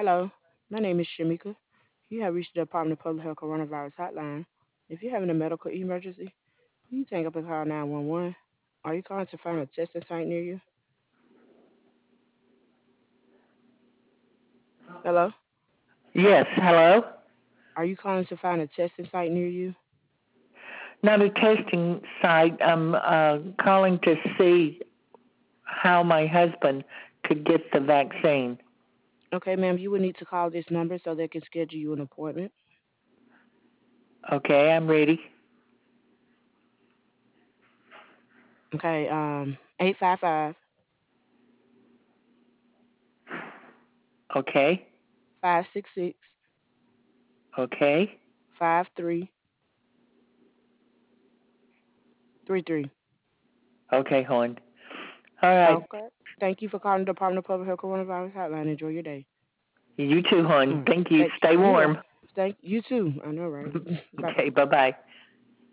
Hello, my name is Shamika. You have reached the Department of Public Health Coronavirus Hotline. If you're having a medical emergency, please hang up and call 911. Are you calling to find a testing site near you? Hello? Yes, hello? Are you calling to find a testing site near you? Not a testing site. I'm calling to see how my husband could get the vaccine. Okay, ma'am, you would need to call this number so they can schedule you an appointment. Okay, I'm ready. Okay, 855 Okay, 566 okay, 5333. okay, hon. All right. Okay. Thank you for calling the Department of Public Health Coronavirus Hotline. Enjoy your day. You too, hon. Mm. Thank you. Thank Stay you. warm. Thank you too. I know, right? Bye bye. Okay, bye bye.